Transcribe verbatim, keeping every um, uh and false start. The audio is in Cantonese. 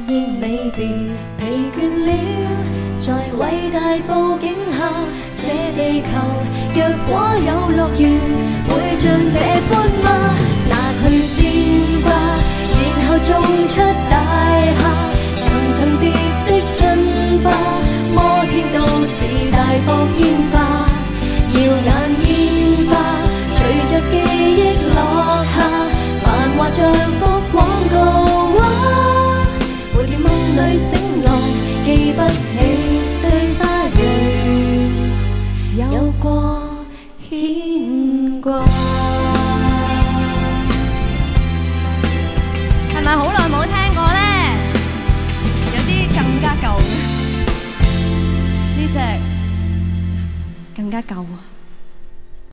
煙尾調，疲倦了，在偉大佈景下，這地球若果有樂園，會像這般嗎？摘去鮮花，然後種出大廈，層層疊的進化，摩天都市大放煙花，耀眼煙花，隨着記憶落下，繁華像幅廣告畫，蝴蝶夢裏醒來，記不起對花蕊有過牽掛。 係咪好耐冇聽過呢？有啲更加舊嘅，呢隻更加舊啊！